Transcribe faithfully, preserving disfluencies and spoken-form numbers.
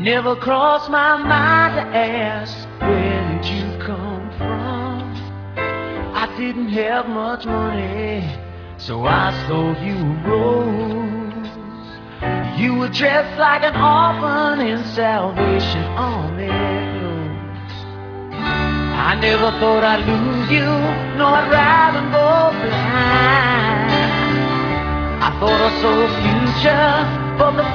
Never crossed my mind to ask, where did you come from? I didn't have much money, so I stole you a rose. You were dressed like an orphan in Salvation Army clothes. I never thought I'd lose you, nor I'd rather go blind. I thought I saw a future, but the